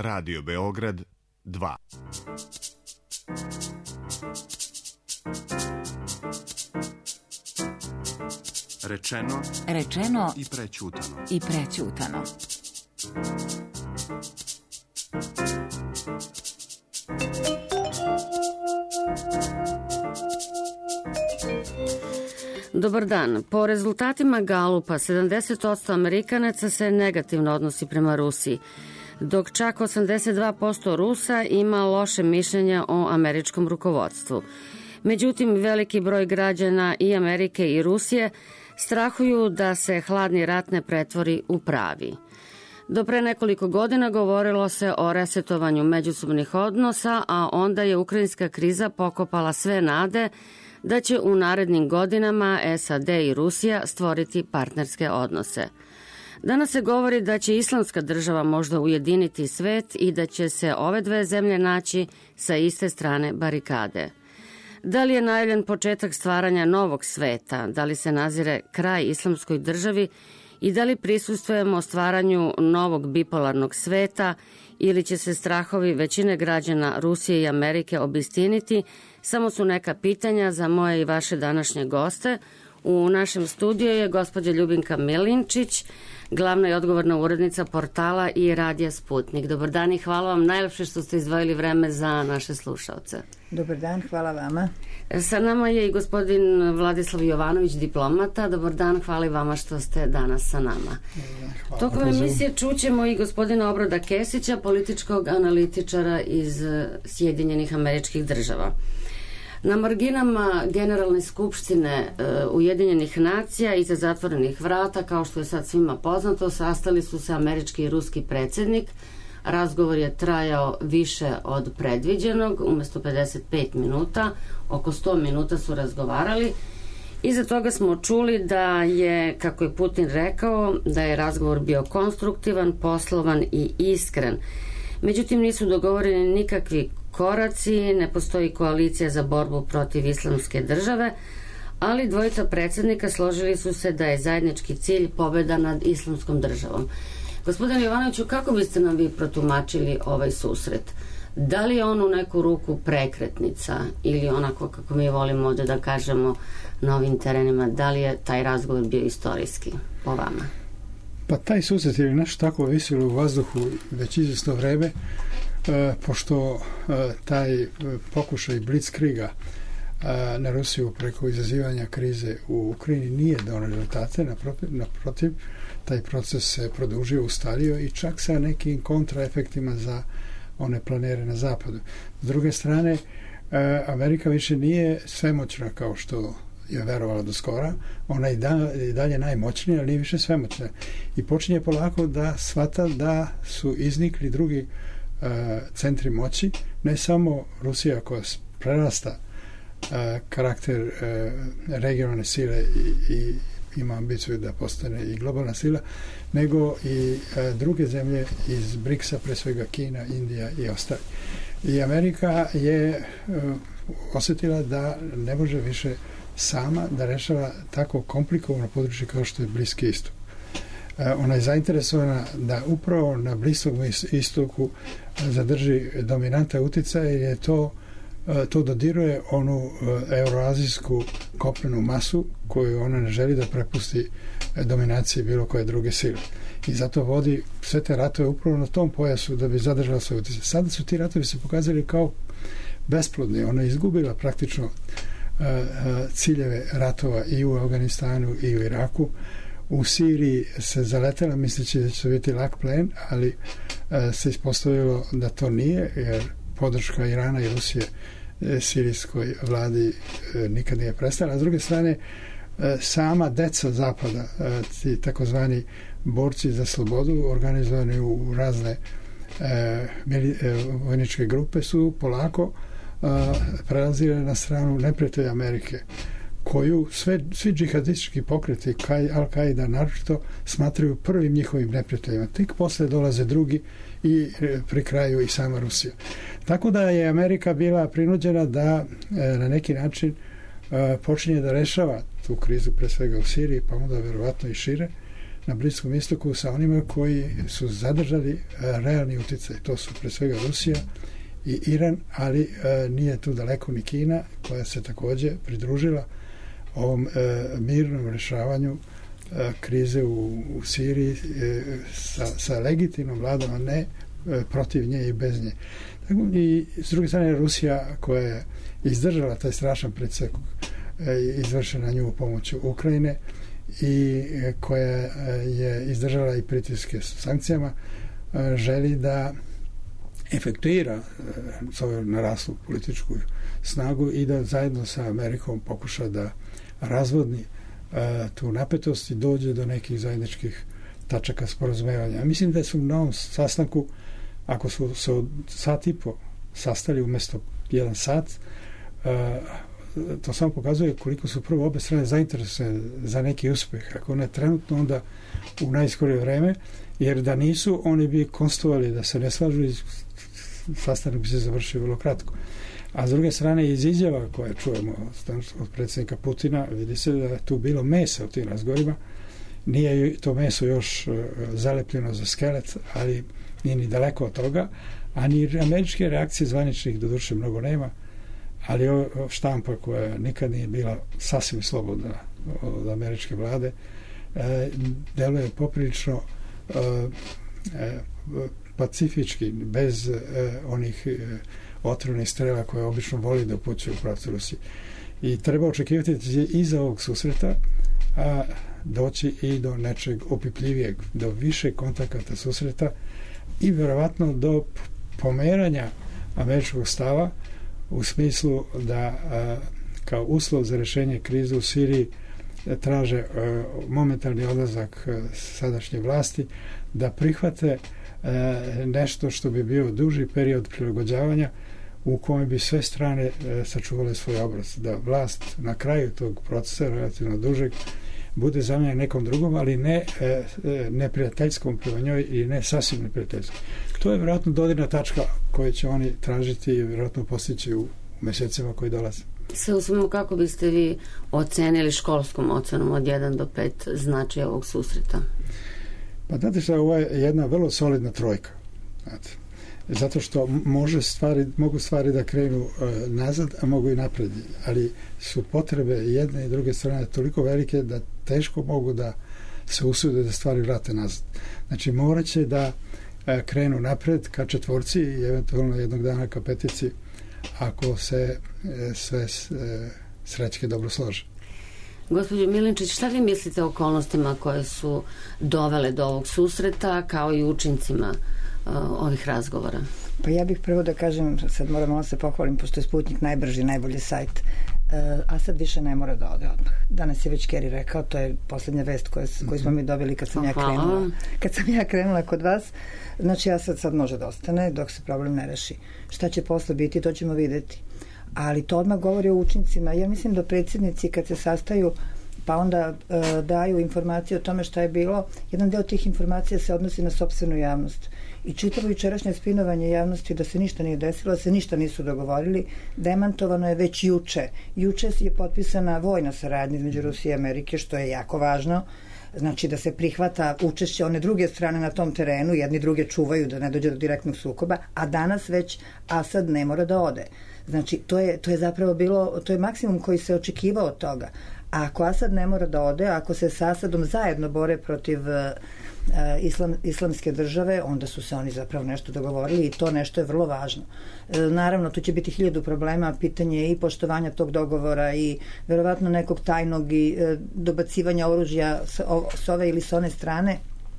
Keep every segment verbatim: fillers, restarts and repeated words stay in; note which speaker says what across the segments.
Speaker 1: Radio Beograd dva. Rečeno,
Speaker 2: rečeno
Speaker 1: i prećutano.
Speaker 2: I prećutano.
Speaker 3: Dobar dan. Po rezultatima Galupa, sedamdeset posto Amerikanaca se negativno odnosi prema Rusiji, dok čak osamdeset dva posto Rusa ima loše mišljenja o američkom rukovodstvu. Međutim, veliki broj građana i Amerike i Rusije strahuju da se hladni rat ne pretvori u pravi. Do pre nekoliko godina govorilo se o resetovanju međusobnih odnosa, a onda je ukrajinska kriza pokopala sve nade da će u narednim godinama S A D i Rusija stvoriti partnerske odnose. Danas se govori da će Islamska država možda ujediniti svet i da će se ove dve zemlje naći sa iste strane barikade. Da li je najavljen početak stvaranja novog sveta, da li se nazire kraj Islamskoj državi i da li prisustvujemo stvaranju novog bipolarnog sveta ili će se strahovi većine građana Rusije i Amerike obistiniti, samo su neka pitanja za moje i vaše današnje goste. U našem studiju je gospođa Ljubinka Milinčić, glavna i odgovorna urednica portala i radija Sputnik. Dobar dan i hvala vam najlepše što ste izdvojili vreme za naše slušaoce.
Speaker 4: Dobar dan, hvala vama.
Speaker 3: Sa nama je i gospodin Vladislav Jovanović, diplomata. Dobar dan, hvala i vama što ste danas sa nama. Tokom emisije čućemo i gospodina Obroda Kesića, političkog analitičara iz Sjedinjenih Američkih Država. Na marginama Generalne skupštine uh, Ujedinjenih nacija iza zatvorenih vrata, kao što je sad svima poznato, sastali su se američki i ruski predsjednik. Razgovor je trajao više od predviđenog, umesto pedeset pet minuta, oko sto minuta su razgovarali. Iza toga smo čuli da je, kako je Putin rekao, da je razgovor bio konstruktivan, poslovan i iskren. Međutim, nisu dogovoreni nikakvi koraci, ne postoji koalicija za borbu protiv Islamske države, ali dvojica predsjednika složili su se da je zajednički cilj pobjeda nad Islamskom državom. Gospodine Jovanoviću, kako biste nam vi protumačili ovaj susret? Da li je on u neku ruku prekretnica ili onako kako mi volimo ovdje da kažemo na ovim terenima, da li je taj razgovor bio istorijski po vama?
Speaker 5: Pa taj susret je nešto tako visilo u vazduhu već izvjesno vreme, e, pošto e, taj pokušaj blitzkriega e, na Rusiju preko izazivanja krize u Ukrajini nije donio rezultate, naprotiv, naprotiv taj proces se produžio, ustalio i čak sa nekim kontraefektima za one planere na zapadu. S druge strane, e, Amerika više nije svemoćna kao što je verovala do skora, ona je i dalje najmoćnija, ali nije više svemoćna. I počinje polako da shvata da su iznikli drugi uh, centri moći, ne samo Rusija koja prerasta uh, karakter uh, regionalne sile i, i ima ambiciju da postane i globalna sila, nego i uh, druge zemlje iz briksa, pre svega Kina, Indija i ostali. I Amerika je uh, osjetila da ne može više sama da rešava tako komplikovano područje kao što je Bliski istok. E, ona je zainteresovana da upravo na Bliskom istoku zadrži dominanta utjecaja jer je to, to dodiruje onu euroazijsku kopnenu masu koju ona ne želi da prepusti dominaciji bilo koje druge sile. I zato vodi sve te ratove upravo na tom pojasu da bi zadržala svoj utjecaj. Sada su ti ratovi se pokazali kao besplodni. Ona je izgubila praktično ciljeve ratova i u Afganistanu i u Iraku. U Siriji se zaletela misleći da će biti lak plen, ali se ispostavilo da to nije, jer podrška Irana i Rusije sirijskoj vladi nikad nije prestala. A s druge strane, sama deca zapada, ti takozvani borci za slobodu, organizovani u razne vojničke grupe, su polako prelazile na stranu neprijatelja Amerike, koju sve, svi džihadistički pokreti, Al-Qaida naročito, smatraju prvim njihovim neprijateljima. Tik posle dolaze drugi i pri kraju i sama Rusija. Tako da je Amerika bila prinuđena da na neki način počinje da rešava tu krizu, pre svega u Siriji, pa onda verovatno i šire, na Bliskom istoku sa onima koji su zadržali realni utjecaj. To su pre svega Rusija i Iran, ali nije tu daleko ni Kina, koja se također pridružila ovom mirnom rješavanju krize u, u Siriji sa, sa legitimnom vladom, a ne protiv nje i bez nje. I s druge strane Rusija, koja je izdržala taj strašan pritisak izvršen na nju pomoću Ukrajine i koja je izdržala i pritiske s sankcijama, želi da efektuira svoju naraslu političku snagu i da zajedno sa Amerikom pokuša da razvodni tu napetost i dođe do nekih zajedničkih tačaka sporazumevanja. Mislim da su na ovom sastanku, ako su se od sat i po sastali umjesto jedan sat, to samo pokazuje koliko su prvo obe strane zainteresovane za neki uspjeh. Ako ne trenutno, onda u najskorije vreme, jer da nisu, oni bi konstatovali da se ne slažu i sastanak bi se završio vrlo kratko. A s druge strane, iz izjava koje čujemo od predsjednika Putina, vidi se da je tu bilo mesa u tim razgovorima. Nije to meso još zalepljeno za skelet, ali nije ni daleko od toga, a ni američke reakcije zvaničnih doduše mnogo nema, ali ovo štampa koja nikad nije bila sasvim slobodna od američke vlade, e, deluje poprilično e, e, pacifički, bez e, onih e, otrovnih strela koje obično voli da upućuju u pravcu Rusije. I treba očekivati da će iza ovog susreta a, doći i do nečeg opipljivijeg, do više kontakata susreta i vjerovatno do pomeranja američkog stava u smislu da a, kao uslov za rješenje krize u Siriji traže a, momentalni odlazak a, sadašnje vlasti, da prihvate a, nešto što bi bio duži period prilagođavanja u kojem bi sve strane a, sačuvale svoj obraz. Da vlast na kraju tog procesa, relativno dužeg, bude zamijenjena nekom drugom, ali ne e, neprijateljskom prema njoj i ne sasvim neprijateljskom. To je vjerojatno dodirna tačka koju će oni tražiti i vjerojatno postići u mjesecima koji dolaze.
Speaker 3: Sve u svemu, kako biste vi ocenili školskom ocenom od jedan do pet značaj ovog susreta?
Speaker 5: Pa znate što, ovo je jedna vrlo solidna trojka. Znate. Zato što može stvari, mogu stvari da krenu uh, nazad, a mogu i napred. Ali su potrebe jedne i druge strane toliko velike da teško mogu da se usude da stvari vrate nazad. Znači, morat će da uh, krenu napred ka četvorci i eventualno jednog dana ka petici, ako se uh, sve uh, srećke dobro slože.
Speaker 3: Gospođo Milinčić, šta vi mislite o okolnostima koje su dovele do ovog susreta, kao i učincima ovih razgovora?
Speaker 4: Pa ja bih prvo da kažem, sad moram malo se pohvalim, pošto je Sputnik najbrži, najbolji sajt, a sad više ne mora da ode odmah. Danas je već Kerry rekao, to je posljednja vest koju, koju smo mi dobili kad sam ja krenula. Kad sam ja krenula kod vas, znači ja sad, sad može da ostane dok se problem ne reši. Šta će posle biti, to ćemo videti. Ali to odmah govori o učincima. Ja mislim da predsjednici kad se sastaju pa onda e, daju informacije o tome šta je bilo, jedan deo tih informacija se odnosi na sopstvenu javnost. I čitavo jučerašnje spinovanje javnosti da se ništa nije desilo, da se ništa nisu dogovorili, demantovano je već juče. Juče je potpisana vojna saradnja između Rusije i Amerike, što je jako važno. Znači da se prihvata učešće one druge strane na tom terenu, jedni druge čuvaju da ne dođe do direktnog sukoba, a danas već Asad ne mora da ode. Znači to je, to je zapravo bilo, to je maksimum koji se očekivao od toga. A ako Asad ne mora da ode, ako se s Asadom zajedno bore protiv uh, islam, islamske države, onda su se oni zapravo nešto dogovorili i to nešto je vrlo važno. E, naravno, tu će biti hiljadu problema, pitanje je i poštovanja tog dogovora i verovatno nekog tajnog i e, dobacivanja oružja s, o, s ove ili s one strane,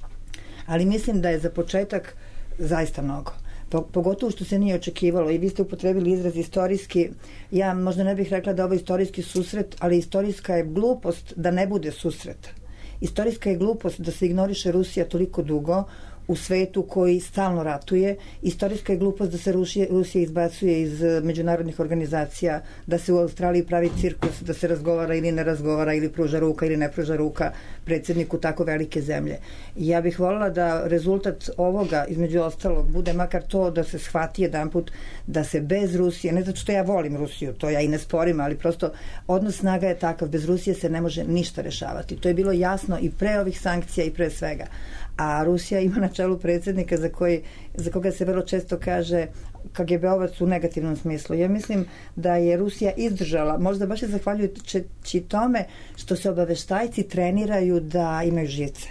Speaker 4: ali mislim da je za početak zaista mnogo. Pogotovo što se nije očekivalo i vi ste upotrebili izraz istorijski, ja možda ne bih rekla da je ovo istorijski susret, ali istorijska je glupost da ne bude susret. Istorijska je glupost da se ignoriše Rusija toliko dugo u svetu koji stalno ratuje. Istorijska je glupost da se Rusija, Rusija izbacuje iz međunarodnih organizacija, da se u Australiji pravi cirkus, da se razgovara ili ne razgovara, ili pruža ruka ili ne pruža ruka predsjedniku tako velike zemlje. Ja bih voljela da rezultat ovoga, između ostalog, bude makar to da se shvati jedanput da se bez Rusije, ne zato što ja volim Rusiju, to ja i ne sporim, ali prosto odnos snaga je takav, bez Rusije se ne može ništa rešavati. To je bilo jasno i pre ovih sankcija i pre svega. A Rusija ima na čelu predsjednika za, koji, za koga se vrlo često kaže K G B-ovac u negativnom smislu. Ja mislim da je Rusija izdržala, možda baš je zahvaljujući tome što se obaveštajci treniraju da imaju žice.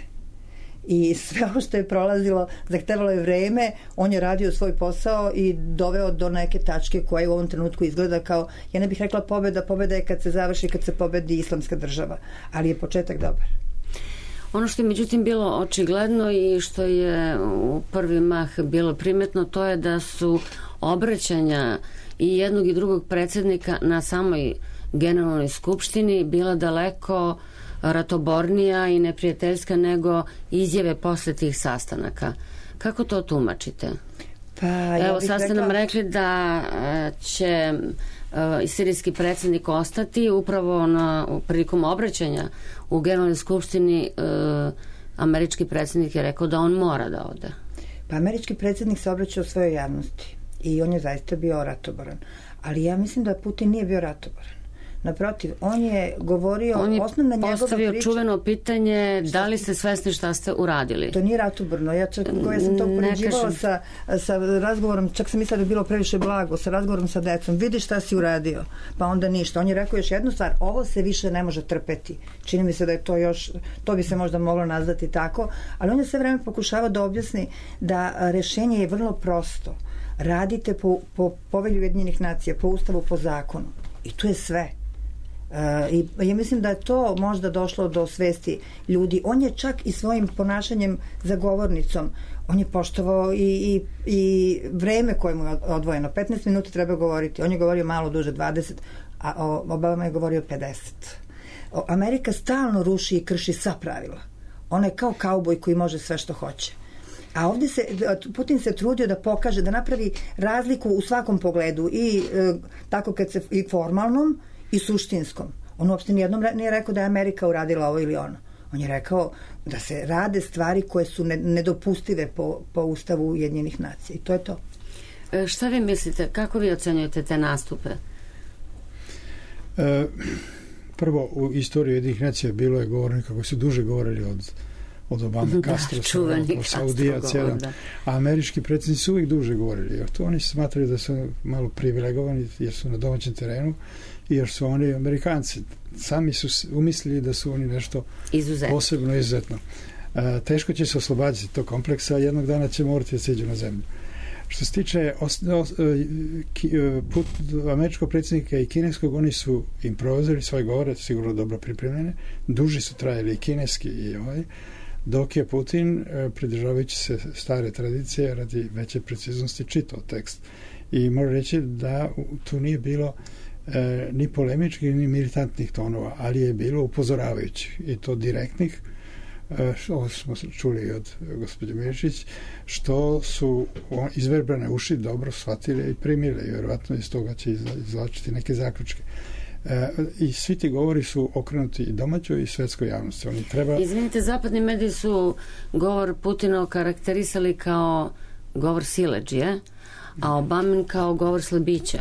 Speaker 4: I sve ovo što je prolazilo, zahtevalo je vreme, on je radio svoj posao i doveo do neke tačke koje u ovom trenutku izgleda kao, ja ne bih rekla pobeda, pobeda je kad se završi, kad se pobedi Islamska država, ali je početak dobar.
Speaker 3: Ono što je međutim bilo očigledno i što je u prvi mah bilo primetno, to je da su obraćanja i jednog i drugog predsjednika na samoj generalnoj skupštini bila daleko ratobornija i neprijateljska nego izjave posle tih sastanaka. Kako to tumačite?
Speaker 4: Pa, ja
Speaker 3: Evo, sad ste rekla... nam rekli da će i sirijski predsjednik ostati upravo na, prilikom obraćanja u generalnoj skupštini. Američki predsjednik je rekao da on mora da ode.
Speaker 4: Pa američki predsjednik se obraćao svojoj javnosti i on je zaista bio ratoboran. Ali ja mislim da Putin nije bio ratoboran. Naprotiv, on je govorio,
Speaker 3: on je
Speaker 4: osnovna njegova
Speaker 3: postavio
Speaker 4: priča,
Speaker 3: čuveno pitanje da li ste svesni šta ste uradili.
Speaker 4: To nije ratoborno. Ja čak koja sam to upoređivala sa, sa razgovorom, čak sam mislila da je bilo previše blago, sa razgovorom sa decom. Vidi šta si uradio, pa onda ništa. On je rekao još jednu stvar, ovo se više ne može trpeti. Čini mi se da je to još, to bi se možda moglo nazvati tako, ali on je sve vreme pokušavao da objasni da rešenje je vrlo prosto. Radite po, po povelju Ujedinjenih nacija, po ustavu, po zakonu. I tu je sve. Uh, i ja mislim da je to možda došlo do svesti ljudi. On je čak i svojim ponašanjem za govornicom, on je poštovao i, i, i vreme koje mu je odvojeno. petnaest minuta treba govoriti. On je govorio malo duže, dvadeset, a Obama je govorio pedeset. O, Amerika stalno ruši i krši sva pravila. Ona je kao kauboj koji može sve što hoće. A ovdje se, Putin se trudio da pokaže, da napravi razliku u svakom pogledu i e, tako kad se, i formalnom i suštinskom. On uopšte nijednom nije rekao da je Amerika uradila ovo ili ono. On je rekao da se rade stvari koje su nedopustive po, po ustavu Ujedinjenih nacija. I to je to.
Speaker 3: E, šta vi mislite? Kako vi ocenjujete te nastupe?
Speaker 5: E, prvo, u istoriji Ujedinjenih nacija bilo je govornika koji su duže govorili od od Obama, Castro,
Speaker 3: da,
Speaker 5: Saudija, cijela. A američki predsjednici su uvijek duže govorili. Jer to oni smatraju da su malo privilegovani jer su na domaćem terenu i jer su oni Amerikanci. Sami su umislili da su oni nešto
Speaker 3: izuzetno. Posebno
Speaker 5: izuzetno. A, teško će se osloboditi tog kompleksa, jednog dana će morati da siđu na zemlju. Što se tiče os, os, ki, put američkog predsjednika i kineskog, oni su improvizirali svoje govore, sigurno dobro pripremljene. Duži su trajali i kineski i ovaj, dok je Putin, pridržavajući se stare tradicije, radi veće preciznosti čitao tekst. I moram reći da tu nije bilo e, ni polemičkih, ni militantnih tonova, ali je bilo upozoravajućih i to direktnih, e, što smo čuli od gospođe Mišić, što su izverbrane uši dobro shvatile i primile i vjerovatno iz toga će izvlačiti neke zaključke. E, i svi ti govori su okrenuti i domaćoj i svetskoj javnosti. Oni treba...
Speaker 3: Izvinite, zapadni mediji su govor Putina okarakterisali kao govor siledžije, a Obamin kao govor slebića.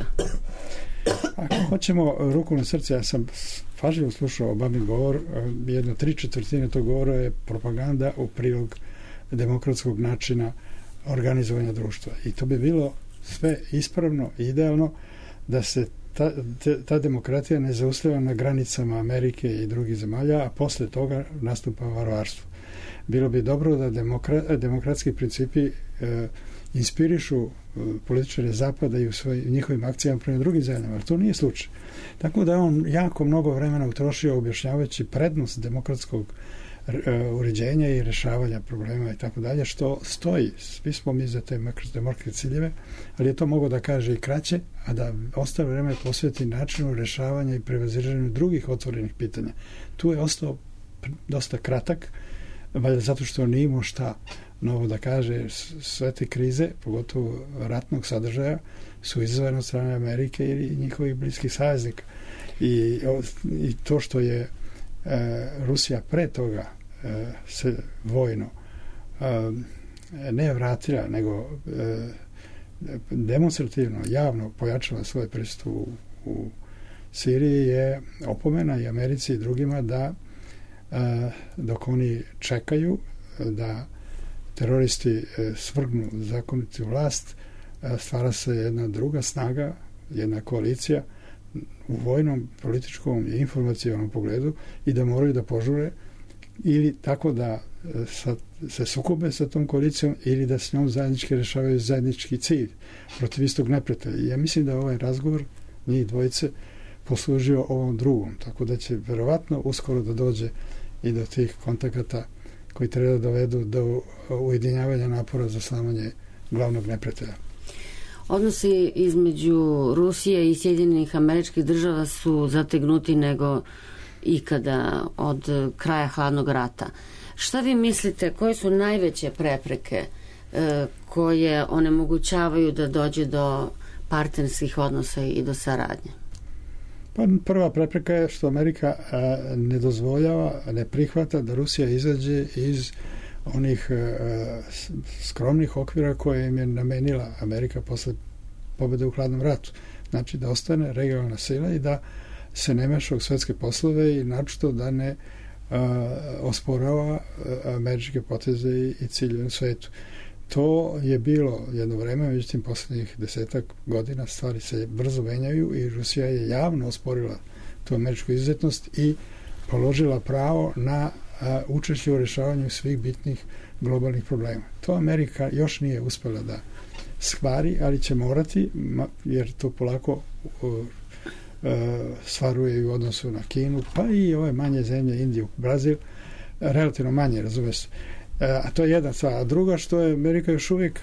Speaker 5: Ako hoćemo ruku na srce, ja sam pažljivo slušao Obamin govor, jedno tri četvrtine tog govora je propaganda u prilog demokratskog načina organizovanja društva. I to bi bilo sve ispravno i idealno da se Ta, ta demokratija ne zaustavlja na granicama Amerike i drugih zemalja, a posle toga nastupa varvarstvo. Bilo bi dobro da demokra, demokratski principi e, inspirišu e, političare Zapada i u svoj, njihovim akcijama prema drugim zemljama, ali to nije slučaj. Tako da je on jako mnogo vremena utrošio objašnjavajući prednost demokratskog e, uređenja i rešavanja problema i tako dalje, što stoji. Svi smo mi za te demokratske ciljeve, ali je to mogo da kaže i kraće, a da ostalo vreme posveti načinu rešavanja i prevaziđenju drugih otvorenih pitanja. Tu je ostao dosta kratak, valjda zato što nije imao šta novo da kaže, sve te krize, pogotovo ratnog sadržaja, su izazvane od strane Amerike i njihovih bliskih saveznika. I, i to što je e, Rusija pre toga e, se vojno e, ne vratila, nego e, demonstrativno, javno pojačala svoje prisustvo u, u Siriji, je opomena i Americi i drugima da e, dok oni čekaju da teroristi e, svrgnu zakonitu vlast, e, stvara se jedna druga snaga, jedna koalicija u vojnom, političkom i informacionom pogledu i da moraju da požure ili tako da e, sa, se sukobe sa tom koalicijom ili da s njom zajednički rešavaju zajednički cilj protiv istog neprijatelja. I ja mislim da ovaj razgovor njih dvojice poslužio ovom drugom, tako da će verovatno uskoro da dođe i do tih kontakata koji treba da dovedu do ujedinjavanja napora za slamanje glavnog neprijatelja.
Speaker 3: Odnosi između Rusije i Sjedinjenih Američkih Država su zategnuti nego ikada od kraja hladnog rata. Šta vi mislite, koje su najveće prepreke e, koje onemogućavaju da dođe do partnerskih odnosa i do saradnje?
Speaker 5: Pa prva prepreka je što Amerika a, ne dozvoljava, ne prihvata da Rusija izađe iz onih a, skromnih okvira koje im je namenila Amerika posle pobjede u hladnom ratu. Znači da ostane regionalna sila i da se ne meša u svetske poslove i naročito da ne a, osporava američke poteze i, i ciljeve u svetu. To je bilo jedno vreme, međutim poslednjih desetak godina stvari se brzo menjaju i Rusija je javno osporila tu američku izuzetnost i položila pravo na a, učešće u rešavanju svih bitnih globalnih problema. To Amerika još nije uspela da shvari, ali će morati, jer to polako uh, uh, stvaruje i u odnosu na Kinu, pa i ove manje zemlje, Indiju, Brazil, relativno manje, razume se. A to je jedna stvar. A druga što je Amerika još uvijek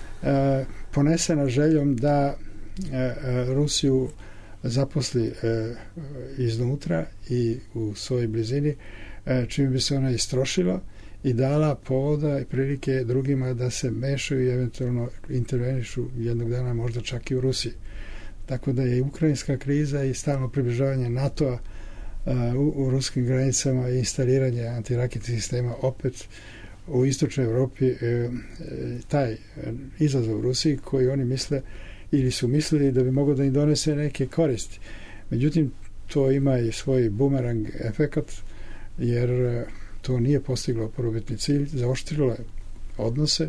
Speaker 5: e, ponesena željom da e, Rusiju zaposli e, iznutra i u svojoj blizini, e, čim bi se ona istrošila i dala povoda i prilike drugima da se mešaju i eventualno intervenišu jednog dana možda čak i u Rusiji. Tako da je ukrajinska kriza i stalno približavanje NATO-a e, u, u ruskim granicama i instaliranje antiraketnih sistema opet u istočnoj Evropi e, e, taj e, izazov u Rusiji koji oni misle ili su mislili da bi moglo da im donese neke koristi. Međutim, to ima i svoj bumerang efekat, jer e, to nije postiglo prvobitni cilj, zaoštrilo je odnose,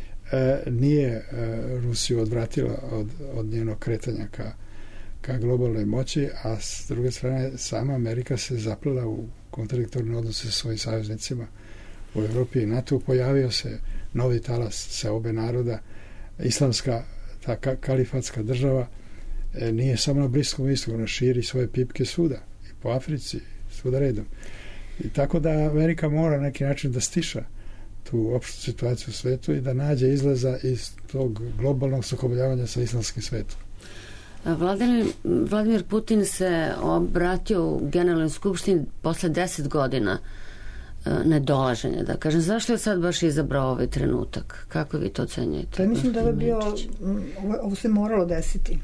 Speaker 5: e, nije e, Rusiju odvratila od, od njenog kretanja ka, ka globalnoj moći, a s druge strane sama Amerika se zaplela u kontradiktorne odnose sa svojim saveznicima u Evropi i NATO. Pojavio se novi talas sa obe naroda. Islamska, ta ka- kalifatska država e, nije samo na Bliskom istoku, ona širi svoje pipke svuda, i po Africi, svuda redom. I tako da Amerika mora na neki način da stiša tu opštu situaciju u svetu i da nađe izlaza iz tog globalnog sukobljavanja sa islamskim svetom.
Speaker 3: Vladimir, Vladimir Putin se obratio u Generalnoj skupštini posle deset godina nedolaženja, da kažem. Zašto je sad baš izabrao ovaj trenutak? Kako vi to ocenjujete?
Speaker 4: Pa mislim da je bio, ovo, ovo se moralo desiti.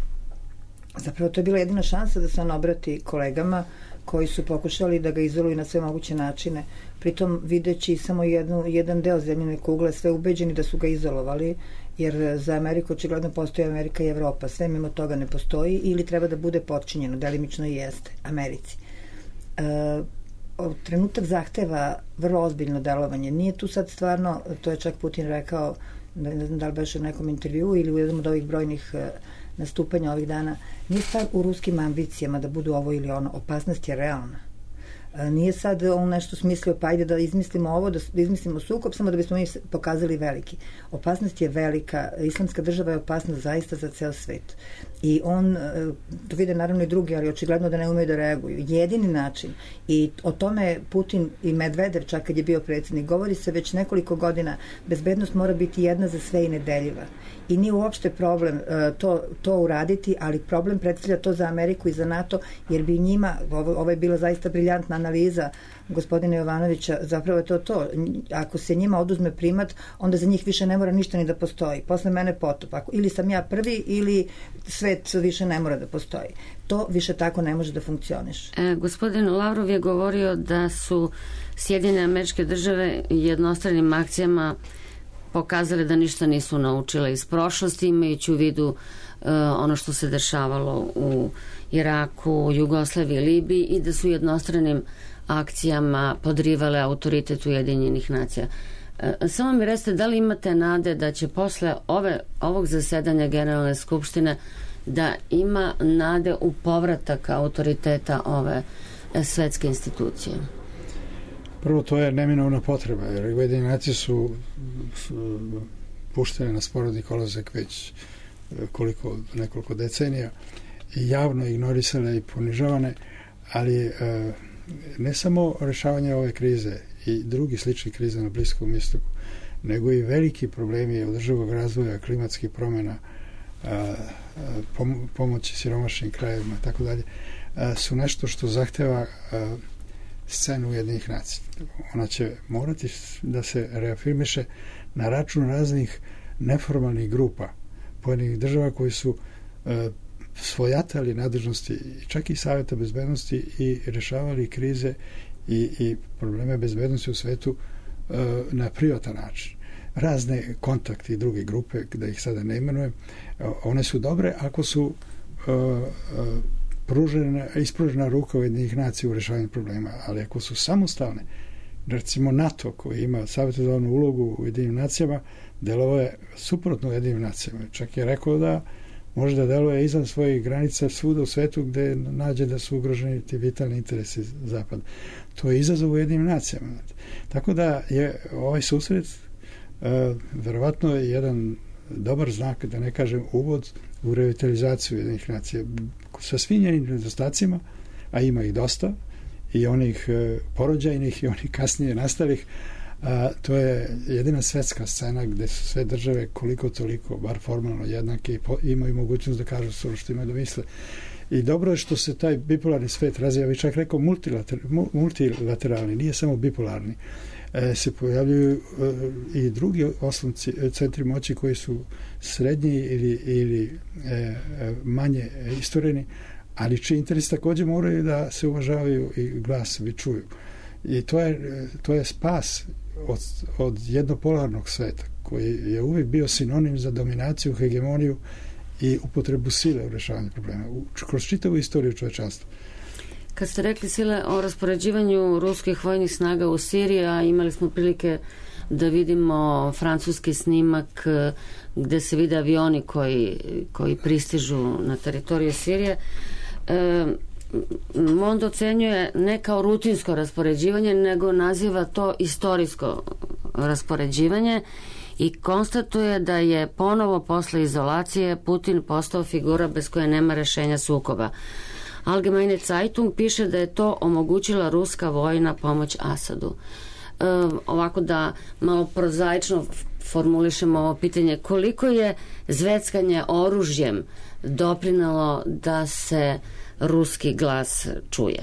Speaker 4: Zapravo to je bila jedina šansa da se on obrati kolegama koji su pokušali da ga izoluju na sve moguće načine. Pritom videći samo jednu, jedan deo zemljine kugle, sve ubeđeni da su ga izolovali, jer za Ameriku očigledno postoji Amerika i Evropa. Sve mimo toga ne postoji ili treba da bude potčinjeno, delimično i jeste, Americi. E, trenutak zahteva vrlo ozbiljno delovanje. Nije tu sad stvarno, to je čak Putin rekao, ne znam da li baš u nekom intervjuu ili u jednom od ovih brojnih nastupanja ovih dana, nije stvar u ruskim ambicijama da budu ovo ili ono. Opasnost je realna. Nije sad on nešto smislio, pa ajde da izmislimo ovo, da izmislimo sukob, samo da bismo mi pokazali veliki. Opasnost je velika. Islamska država je opasnost zaista za ceo svet. I on, to vide naravno i drugi, ali očigledno da ne umeju da reaguju. Jedini način, i o tome Putin i Medvedev, čak kad je bio predsjednik, govori se već nekoliko godina, bezbednost mora biti jedna za sve i nedeljiva. i nije uopšte problem to, to uraditi, ali problem predstavlja to za Ameriku i za NATO, jer bi njima, ovo, ovo je bila zaista briljantna analiza gospodina Jovanovića, zapravo je to to, ako se njima oduzme primat, onda za njih više ne mora ništa ni da postoji, posle mene potop, ako, ili sam ja prvi ili svet više ne mora da postoji. To više tako ne može da funkcioniše.
Speaker 3: E, gospodin Lavrov je govorio da su Sjedinjene Američke Države jednostranim akcijama pokazale da ništa nisu naučile iz prošlosti, imajući u vidu e, ono što se dešavalo u Iraku, Jugoslaviji, Libiji, i da su jednostranim akcijama podrivale autoritet Ujedinjenih nacija. E, samo mi recite, da li imate nade da će posle ove, ovog zasedanja Generalne skupštine da ima nade u povratak autoriteta ove svetske institucije?
Speaker 5: Prvo, to je neminovna potreba, jer Ujedinjene nacije su, su puštene na sporedni kolosek već koliko, nekoliko decenija i javno ignorisane i ponižavane, ali ne samo rešavanje ove krize i drugi slični krize na Bliskom istoku, nego i veliki problemi održivog razvoja, klimatskih promjena, pomoći siromašnim krajevima i tako dalje, su nešto što zahteva scenu Ujedinjenih nacija. Ona će morati da se reafirmiše na račun raznih neformalnih grupa pojedinih država koji su e, svojatali nadležnosti čak i Saveta bezbednosti i rešavali krize i, i probleme bezbednosti u svetu e, na privatan način. Razne kontakti i druge grupe, da ih sada ne imenujem, one su dobre ako su e, e, pružena, ispružena ruka Ujedinjenih nacija u rešavanju problema, ali ako su samostalne, recimo NATO koji ima savjetodavnu ulogu u Ujedinjenim nacijama, delovao je suprotno Ujedinjenim nacijama. Čak je rekao da može da deluje izvan svojih granica svuda u svetu gde nađe da su ugroženi ti vitalni interesi Zapada. To je izazov Ujedinjenim nacijama. Tako da je ovaj susret uh, verovatno je jedan dobar znak, da ne kažem uvod u revitalizaciju Ujedinjenih nacija sa svim njenim nedostacima, a ima ih dosta, i onih e, porođajnih i onih kasnije nastalih. A, to je jedina svetska scena gde su sve države koliko toliko, bar formalno jednake i po, imaju mogućnost da kažu sve što imaju da misle. I dobro je što se taj bipolarni svet razvija, vi čak rekao multilater, multilateralni, nije samo bipolarni. E, se pojavljuju e, i drugi oslonci, centri moći koji su srednji ili, ili e, manje istoreni, ali čiji interesi također moraju da se uvažavaju i glasovi čuju. I to je, to je spas od, od jednopolarnog sveta, koji je uvijek bio sinonim za dominaciju, hegemoniju i upotrebu sile u rešavanju problema. U, kroz čitavu istoriju čovečanstva.
Speaker 3: Kad ste rekli sile o raspoređivanju ruskih vojnih snaga u Siriji, a imali smo prilike da vidimo francuski snimak gde se vide avioni koji, koji pristižu na teritoriju Sirije, e, Mond ocenjuje ne kao rutinsko raspoređivanje, nego naziva to istorijsko raspoređivanje i konstatuje da je ponovo posle izolacije Putin postao figura bez koje nema rešenja sukoba. Allgemeine Zeitung piše da je to omogućila ruska vojna pomoć Asadu. E, ovako da malo prozaično formulišemo ovo pitanje, koliko je zveckanje oružjem doprinalo da se ruski glas čuje?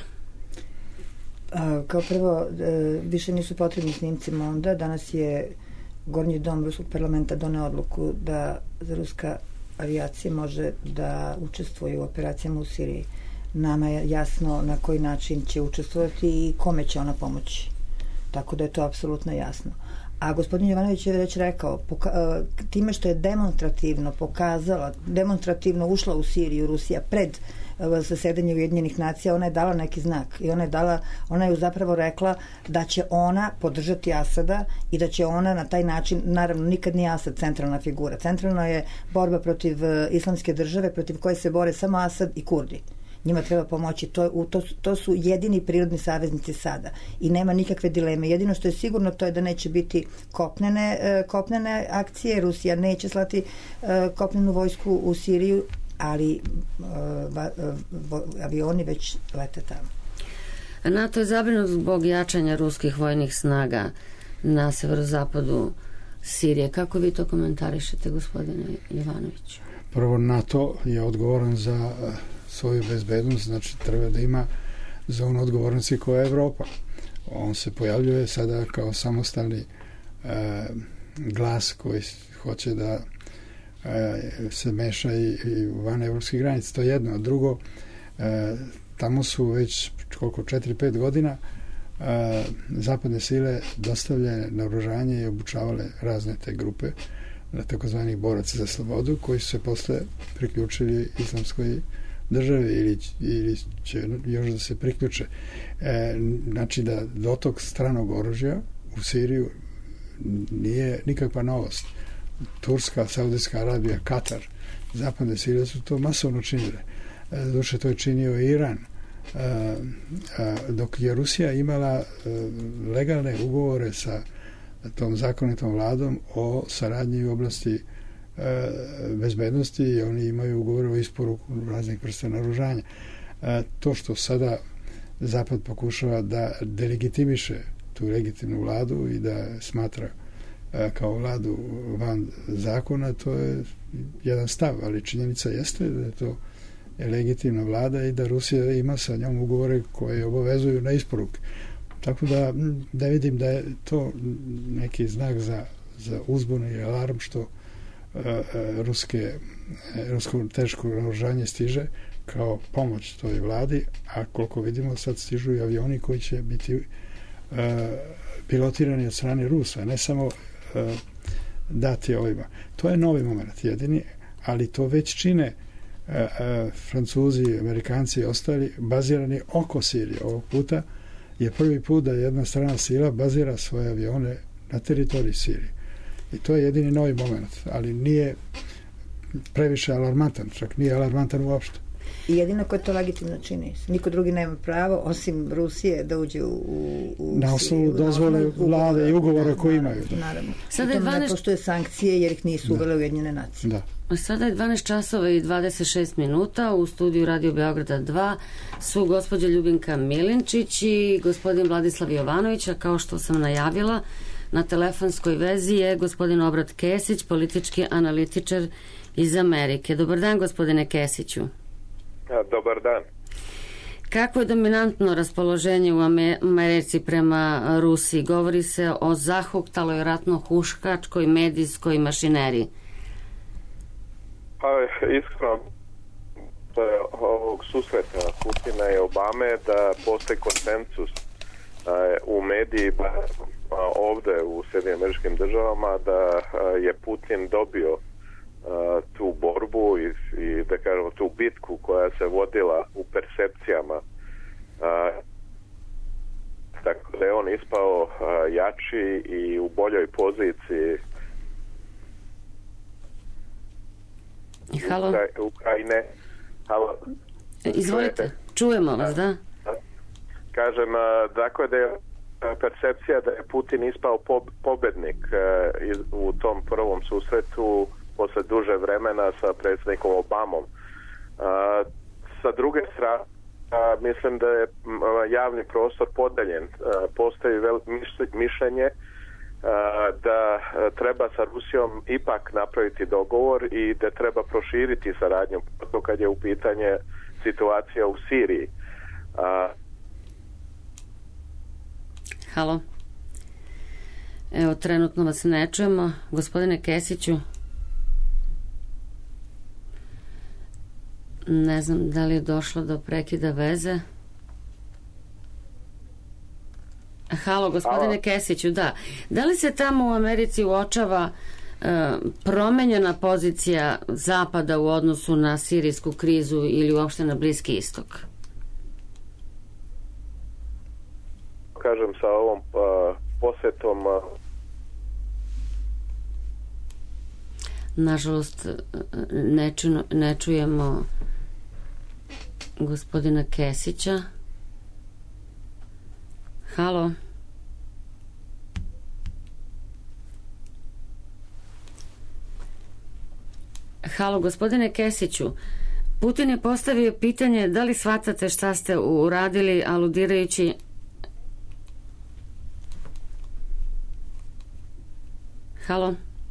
Speaker 4: A, kao prvo, e, više nisu potrebni snimci Monda. Danas je Gornji dom Ruskog parlamenta doneo odluku da za ruska avijacija može da učestvuje u operacijama u Siriji. Nama je jasno na koji način će učestvovati i kome će ona pomoći. Tako da je to apsolutno jasno. A gospodin Jovanović je već rekao, poka- time što je demonstrativno pokazala, demonstrativno ušla u Siriju Rusija pred zasedanje Ujedinjenih nacija, ona je dala neki znak i ona je dala, ona je zapravo rekla da će ona podržati Asada i da će ona na taj način, naravno nikad nije Asad centralna figura, centralna je borba protiv islamske države protiv koje se bore samo Asad i Kurdi. Njima treba pomoći, to, to, to su jedini prirodni saveznici sada i nema nikakve dileme. Jedino što je sigurno to je da neće biti kopnene, kopnene akcije, Rusija neće slati kopnenu vojsku u Siriju, ali avioni već lete tamo.
Speaker 3: NATO je zabrinut zbog jačanja ruskih vojnih snaga na severozapadu Sirije. Kako vi to komentarišete, gospodine Jovanoviću?
Speaker 5: Prvo, NATO je odgovoran za svoju bezbednost, znači treba da ima zonu odgovornosti koja je Evropa. On se pojavljuje sada kao samostalni e, glas koji hoće da e, se meša i, i van evropskih granica. To je jedno. A drugo, e, tamo su već koliko, četiri pet godina e, zapadne sile dostavljene naoružanje i obučavale razne te grupe takozvanih boraca za slobodu koji su se posle priključili islamskoj državi ili, ili će još da se priključe. E, znači da dotok stranog oružja u Siriju nije nikakva novost. Turska, Saudijska Arabija, Katar, zapadne sile su to masovno činile. E, duše to je činio i Iran. E, a, dok je Rusija imala e, legalne ugovore sa tom zakonitom vladom o saradnji u oblasti e, bezbednosti i oni imaju ugovore o isporuku raznih vrsta naoružanja. E, to što sada Zapad pokušava da delegitimiše tu legitimnu vladu i da smatra e, kao vladu van zakona, to je jedan stav, ali činjenica jeste da je to legitimna vlada i da Rusija ima sa njom ugovore koje obavezuju na isporuke. Tako da, da vidim da je to neki znak za, za uzbunu i alarm što uh, ruske, rusko teško naoružanje stiže kao pomoć toj vladi, a koliko vidimo sad stižu i avioni koji će biti uh, pilotirani od strane Rusa, ne samo uh, dati ovima. To je novi moment jedini, ali to već čine uh, uh, Francuzi, Amerikanci i ostali bazirani oko Sirije. Ovog puta je prvi put da jedna strana sila bazira svoje avione na teritoriji Sirije. I to je jedini novi moment, ali nije previše alarmantan, čak nije alarmantan uopšte.
Speaker 4: I jedino ko to legitimno čini. Niko drugi nema pravo, osim Rusije, da uđe u... u
Speaker 5: na osnovu dozvole vlade i ugovora
Speaker 4: da,
Speaker 5: koji imaju. Da.
Speaker 4: Naravno.
Speaker 3: Sada
Speaker 4: I to ne poštuje sankcije jer ih nisu uvele Ujedinjene nacije.
Speaker 5: Da.
Speaker 3: Sada je dvanaest časova i dvadeset šest minuta. U studiju Radio Beograda dva su gospođa Ljubinka Milinčić i gospodin Vladislav Jovanović, a kao što sam najavila, na telefonskoj vezi je gospodin Obrat Kesić, politički analitičar iz Amerike. Dobar dan, gospodine Kesiću.
Speaker 6: Dobar dan.
Speaker 3: Kako je dominantno raspoloženje u Americi prema Rusiji? Govori se o zahuktaloj ratno-huškačkoj medijskoj mašineriji.
Speaker 6: Pa iskreno ovog susreta Putina i Obame da postoji konsensus u mediji ovde u Sjedinjenim Američkim Državama da je Putin dobio tu borbu i, i da kažemo tu bitku koja se vodila u percepcijama, tako da je on ispao jači i u boljoj poziciji.
Speaker 3: Halo?
Speaker 6: Ukrajine. Halo?
Speaker 3: Izvolite, čujemo vas, da?
Speaker 6: Kažem, dakle da je percepcija da je Putin ispao pobednik u tom prvom susretu posle duže vremena sa predsjednikom Obamom. Sa druge strane, mislim da je javni prostor podeljen. Postoji mišljenje da treba sa Rusijom ipak napraviti dogovor i da treba proširiti saradnju kad je u pitanje situacija u Siriji.
Speaker 3: Halo. Evo, trenutno vas ne čujemo. Gospodine Kesiću, ne znam da li je došlo do prekida veze. Halo, gospodine Halo. Kesiću, da. Da li se tamo u Americi uočava e, promenjena pozicija Zapada u odnosu na sirijsku krizu ili uopšte na Bliski istok?
Speaker 6: Kažem, sa ovom uh, posetom uh...
Speaker 3: nažalost ne, ču, ne čujemo gospodina Kesića. Halo. Halo, gospodine Kesiću. Putin je postavio pitanje da li shvatate šta ste uradili, aludirajući Halo.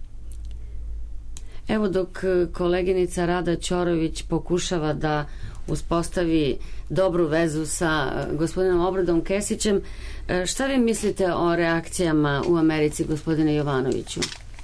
Speaker 3: Evo dok koleginica Rada Ćorović pokušava da uspostavi dobru vezu sa gospodinom Obradom Kesićem, šta vi mislite o reakcijama u Americi, gospodine Jovanoviću?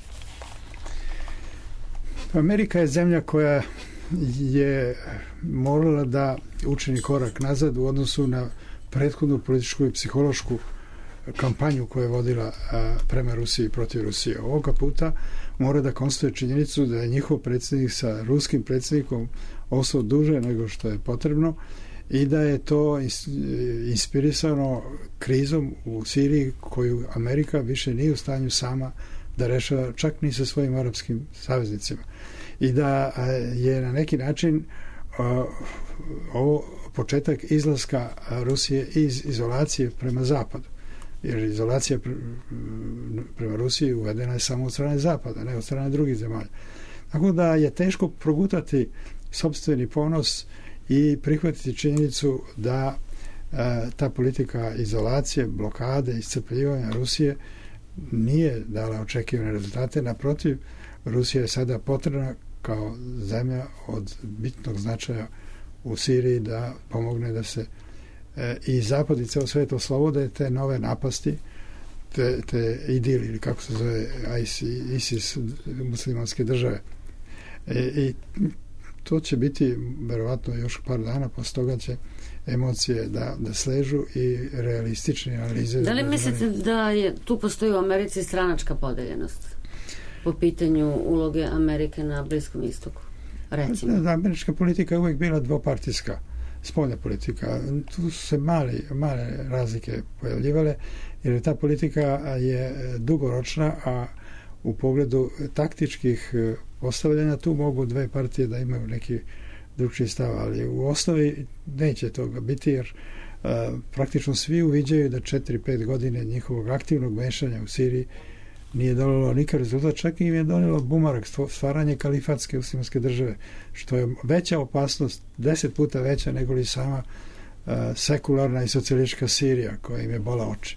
Speaker 5: Amerika je zemlja koja je morala da učini korak nazad u odnosu na prethodnu političku i psihološku kampanju koju je vodila prema Rusiji i protiv Rusije. Ovoga puta mora da konstatuje činjenicu da je njihov predsjednik sa ruskim predsjednikom ostao duže nego što je potrebno i da je to inspirisano krizom u Siriji koju Amerika više nije u stanju sama da rešava, čak ni sa svojim arapskim saveznicima. I da je na neki način ovo početak izlaska Rusije iz izolacije prema zapadu. Jer izolacija prema Rusiji uvedena je samo od strane zapada, ne od strane drugih zemalja. Tako da je teško progutati sopstveni ponos i prihvatiti činjenicu da e, ta politika izolacije, blokade, iscrpljivanja Rusije nije dala očekivane rezultate. Naprotiv, Rusija je sada potrebna kao zemlja od bitnog značaja u Siriji da pomogne da se e, i zapad i ceo svet oslobode te nove napasti, te, te idili, ili kako se zove ISIS, muslimanske države. E, I to će biti verovatno još par dana, posle toga će emocije da, da sležu i realistične analize.
Speaker 3: Da li mislite da je tu postoji u Americi stranačka podeljenost po pitanju uloge Amerike na Bliskom istoku? Recimo.
Speaker 5: Da, američka politika je uvijek bila dvopartijska, spoljna politika. Tu su se mali, male razlike pojavljivale, jer ta politika je dugoročna, a u pogledu taktičkih postavljanja tu mogu dve partije da imaju neki drugčiji stav, ali u osnovi neće toga biti, jer uh, praktično svi uviđaju da četiri pet godine njihovog aktivnog mešanja u Siriji nije donelo nikakav rezultat, čak im je donelo bumerang, stvaranje kalifatske muslimanske države, što je veća opasnost, deset puta veća nego li sama uh, sekularna i socijalistička Sirija koja im je bola oči.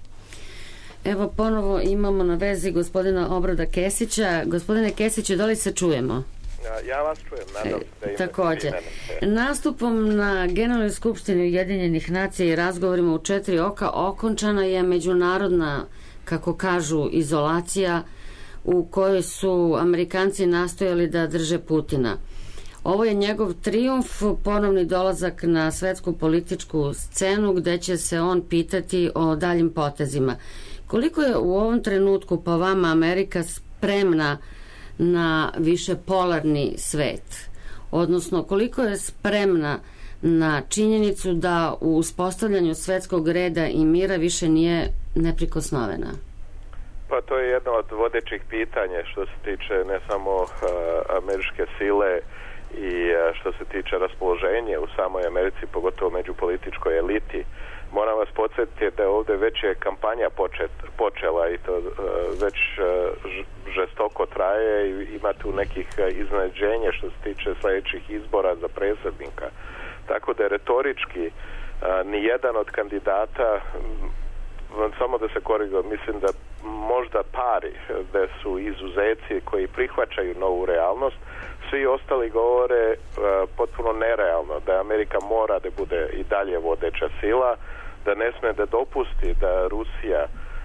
Speaker 3: Evo ponovo imamo na vezi gospodina Obrada Kesića. Gospodine Kesiću, da li se čujemo?
Speaker 6: Ja vas čujem, nadam se da imate.
Speaker 3: Također. Nastupom na Generalnoj skupštini Ujedinjenih nacija i razgovorima u četiri oka okončana je međunarodna, kako kažu, izolacija u kojoj su Amerikanci nastojali da drže Putina. Ovo je njegov trijumf, ponovni dolazak na svetsku političku scenu gde će se on pitati o daljim potezima. Koliko je u ovom trenutku po vama Amerika spremna na više polarni svet? Odnosno, koliko je spremna na činjenicu da u uspostavljanju svetskog reda i mira više nije neprikosnovena?
Speaker 6: Pa to je jedno od vodećih pitanja što se tiče ne samo uh, američke sile i uh, što se tiče raspoloženja u samoj Americi, pogotovo među političkoj eliti. Moram vas podsjetiti da ovdje već je kampanja počet, počela i to uh, već uh, žestoko traje i ima tu nekih uh, iznenađenja što se tiče sljedećih izbora za predsjednika. Tako da je retorički uh, nijedan od kandidata, um, samo da se korigujem, mislim da možda pari da su izuzeci koji prihvaćaju novu realnost, svi ostali govore uh, potpuno nerealno da Amerika mora da bude i dalje vodeća sila, da ne sme da dopusti da Rusija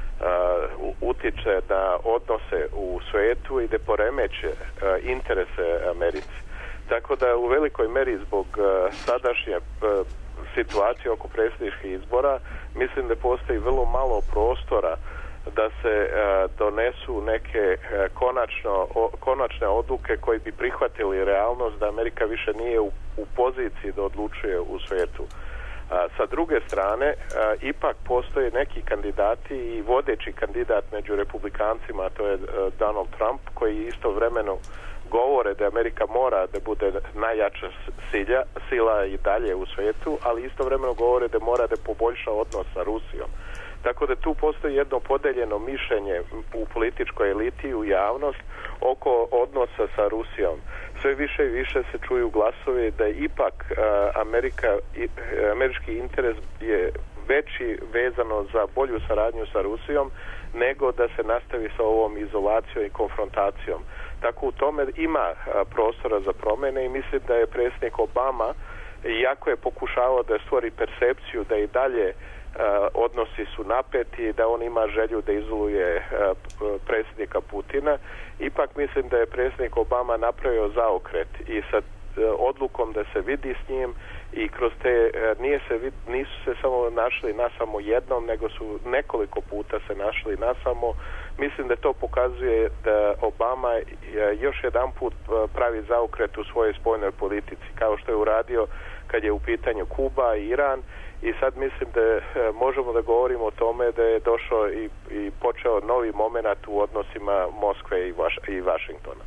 Speaker 6: uh, utiče na odnose u svetu i da poremeće uh, interese Americi. Tako da u velikoj meri zbog uh, sadašnje uh, situacije oko predsjedničkih izbora mislim da postoji vrlo malo prostora da se uh, donesu neke uh, konačno, o, konačne odluke koji bi prihvatili realnost da Amerika više nije u, u poziciji da odlučuje u svijetu. Uh, sa druge strane, uh, ipak postoje neki kandidati i vodeći kandidat među republikancima, a to je uh, Donald Trump, koji istovremeno govore da Amerika mora da bude najjača silja, sila i dalje u svijetu, ali istovremeno govore da mora da poboljša odnos sa Rusijom. Tako da tu postoji jedno podeljeno mišljenje u političkoj eliti, u javnost, oko odnosa sa Rusijom. Sve više i više se čuju glasovi da ipak uh, Amerika, i, američki interes je veći vezano za bolju saradnju sa Rusijom nego da se nastavi sa ovom izolacijom i konfrontacijom. Tako u tome ima prostora za promjene i mislim da je predsjednik Obama, iako je pokušavao da stvori percepciju da i dalje odnosi su napeti, da on ima želju da izoluje predsjednika Putina, ipak mislim da je predsjednik Obama napravio zaokret i sa odlukom da se vidi s njim i kroz te, nije se, nisu se samo našli na samo jednom, nego su nekoliko puta se našli na samo. Mislim da to pokazuje da Obama još jedan put pravi zaokret u svojoj spoljnoj politici, kao što je uradio kad je u pitanju Kuba i Iran, i sad mislim da možemo da govorimo o tome da je došao i, i počeo novi moment u odnosima Moskve i, Vaš, i Vašingtona.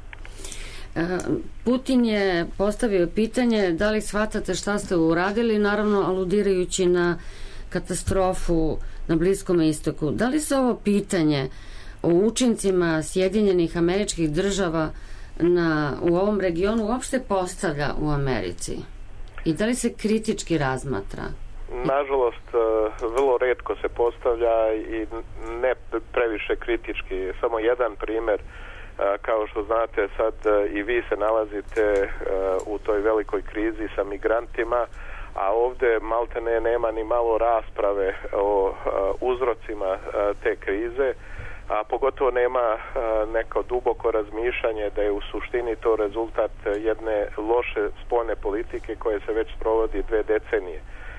Speaker 3: Putin je postavio pitanje da li shvatate šta ste uradili, naravno aludirajući na katastrofu na Bliskom istoku. Da li se ovo pitanje o učincima Sjedinjenih Američkih Država na, u ovom regionu uopšte postavlja u Americi? I da li se kritički razmatra?
Speaker 6: Nažalost, vrlo retko se postavlja i ne previše kritički. Samo jedan primjer. Kao što znate, sad i vi se nalazite u toj velikoj krizi sa migrantima, a ovdje maltene nema ni malo rasprave o uzrocima te krize, a pogotovo nema neko duboko razmišljanje da je u suštini to rezultat jedne loše spoljne politike koje se već sprovodi dve decenije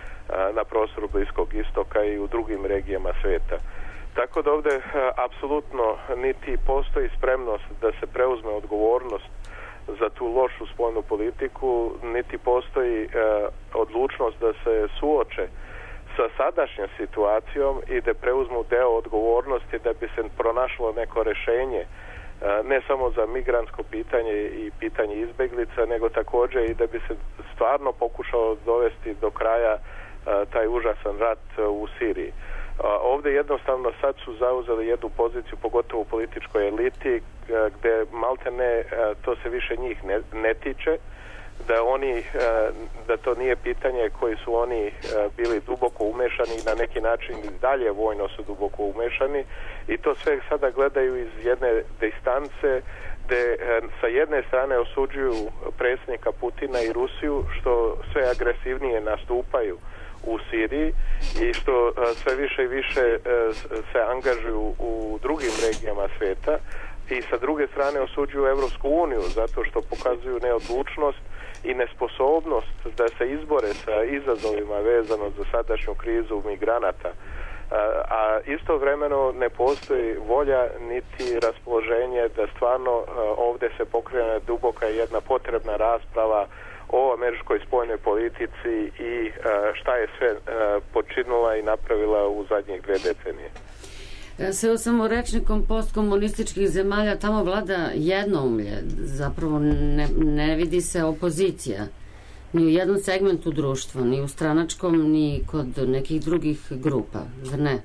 Speaker 6: na prostoru Bliskog istoka i u drugim regijama svijeta. Tako da ovdje apsolutno niti postoji spremnost da se preuzme odgovornost za tu lošu spoljnu politiku, niti postoji odlučnost da se suoče sa sadašnjom situacijom i da preuzmu deo odgovornosti da bi se pronašlo neko rješenje ne samo za migrantsko pitanje i pitanje izbjeglica, nego također i da bi se stvarno pokušao dovesti do kraja taj užasan rat u Siriji. Ovdje jednostavno sad su zauzeli jednu poziciju, pogotovo u političkoj eliti, gdje maltene to se više njih ne, ne tiče, da oni, da to nije pitanje koji su oni bili duboko umešani i na neki način dalje vojno su duboko umešani, i to sve sada gledaju iz jedne distance gdje sa jedne strane osuđuju predsjednika Putina i Rusiju što sve agresivnije nastupaju u Siriji i što sve više i više se angažuju u drugim regijama svijeta, i sa druge strane osuđuju Europsku uniju zato što pokazuju neodlučnost i nesposobnost da se izbore sa izazovima vezano za sadašnju krizu migranata. A istovremeno ne postoji volja niti raspoloženje da stvarno ovdje se pokrene duboka jedna potrebna rasprava o američkoj spoljnoj politici i šta je sve počinila i napravila u zadnjih dve decenije.
Speaker 3: Sve samo rečnikom postkomunističkih zemalja tamo vlada jednoumlje, zapravo ne, ne vidi se opozicija ni u jednom segmentu društva, ni u stranačkom, ni kod nekih drugih grupa, zar ne?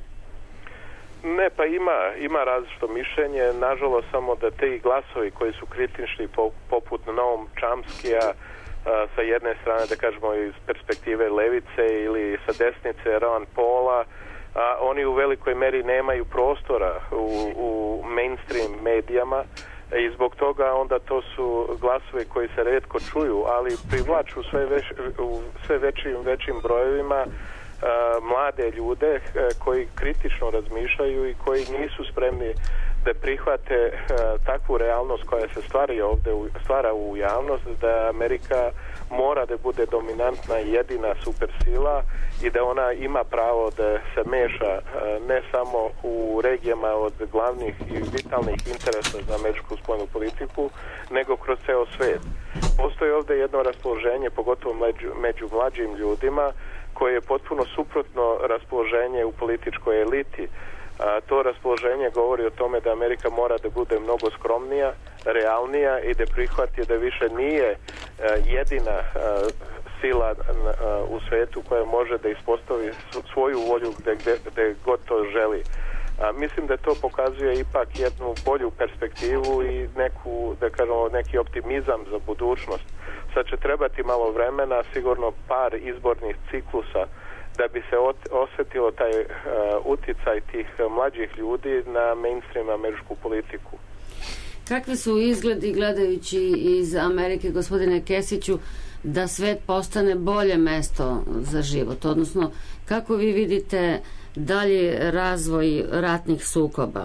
Speaker 6: Ne, pa ima, ima različito mišljenje, nažalost samo da te glasovi koji su kritični poput Noam Chomskija sa jedne strane, da kažemo iz perspektive levice, ili sa desnice Ron Paula, a oni u velikoj meri nemaju prostora u, u mainstream medijama i zbog toga onda to su glasovi koji se retko čuju, ali privlaču sve, već, u sve većim većim brojevima a, mlade ljude a, koji kritično razmišljaju i koji nisu spremni da prihvate a, takvu realnost koja se stvara ovdje, stvara u javnost, da Amerika mora da bude dominantna i jedina supersila i da ona ima pravo da se meša ne samo u regijama od glavnih i vitalnih interesa za američku spoljnu politiku, nego kroz ceo svijet. Postoji ovdje jedno raspoloženje, pogotovo među, među mlađim ljudima, koje je potpuno suprotno raspoloženje u političkoj eliti. A, to raspoloženje govori o tome da Amerika mora da bude mnogo skromnija, realnija i da prihvati da više nije a, jedina a, sila a, u svijetu koja može da ispostavi svoju volju gde, gde, gde god to želi. A, mislim da to pokazuje ipak jednu bolju perspektivu i neku, da kažemo, neki optimizam za budućnost. Sad će trebati malo vremena, sigurno par izbornih ciklusa da bi se osjetilo taj uh, uticaj tih mlađih ljudi na mainstream američku politiku.
Speaker 3: Kakvi su izgledi gledajući iz Amerike, gospodine Kesiću, da svet postane bolje mesto za život? Odnosno, kako vi vidite dalje razvoj ratnih sukoba?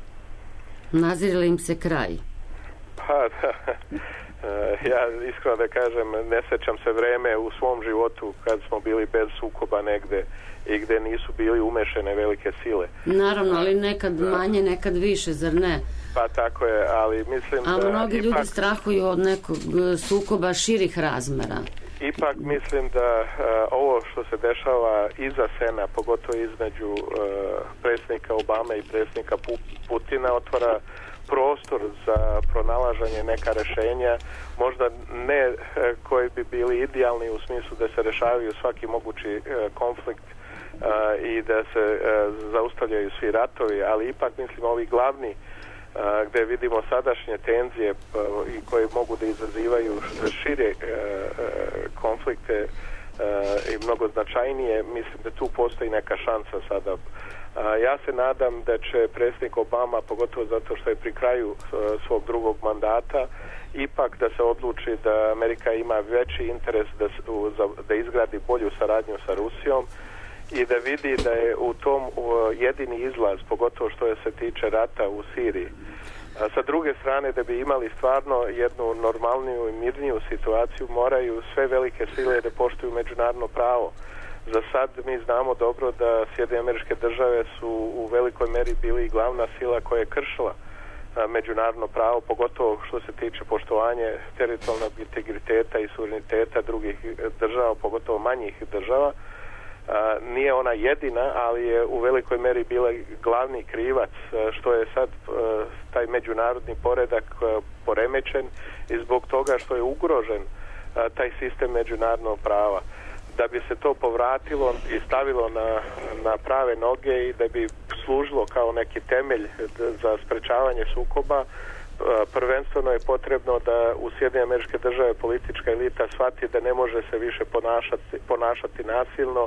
Speaker 3: Nazire li im se kraj?
Speaker 6: Pa da, ja iskreno da kažem, ne sećam se vreme u svom životu kad smo bili bez sukoba negde i gde nisu bili umešene velike sile.
Speaker 3: Naravno, ali nekad manje, nekad više, zar ne?
Speaker 6: Pa tako je, ali mislim
Speaker 3: A
Speaker 6: da...
Speaker 3: A mnogi
Speaker 6: ipak,
Speaker 3: ljudi strahuju od nekog sukoba širih razmera.
Speaker 6: Ipak mislim da uh, ovo što se dešava iza scena, pogotovo između uh, predsjednika Obame i predsjednika Putina, otvara prostor za pronalaženje neka rešenja, možda ne uh, koji bi bili idealni u smislu da se rešavaju svaki mogući uh, konflikt uh, i da se uh, zaustavljaju svi ratovi, ali ipak mislim ovi glavni Uh, gdje vidimo sadašnje tenzije uh, i koje mogu da izazivaju šire uh, uh, konflikte uh, i mnogo značajnije, mislim da tu postoji neka šansa sada. Uh, ja se nadam da će predsjednik Obama, pogotovo zato što je pri kraju uh, svog drugog mandata, ipak da se odluči da Amerika ima veći interes da, za, da izgradi bolju saradnju sa Rusijom i da vidi da je u tom jedini izlaz, pogotovo što je se tiče rata u Siriji. A sa druge strane, da bi imali stvarno jednu normalniju i mirniju situaciju, moraju sve velike sile da poštuju međunarodno pravo. Za sad mi znamo dobro da Sjedinjene Američke Države su u velikoj meri bili glavna sila koja je kršila međunarodno pravo, pogotovo što se tiče poštovanja teritorijalnog integriteta i suvereniteta drugih država, pogotovo manjih država. A, nije ona jedina, ali je u velikoj meri bila glavni krivac a, što je sad a, taj međunarodni poredak a, poremećen i zbog toga što je ugrožen a, taj sistem međunarodnog prava. Da bi se to povratilo i stavilo na, na prave noge i da bi služilo kao neki temelj za sprečavanje sukoba, prvenstveno je potrebno da u Sjedinjene Američke Države politička elita shvati da ne može se više ponašati, ponašati nasilno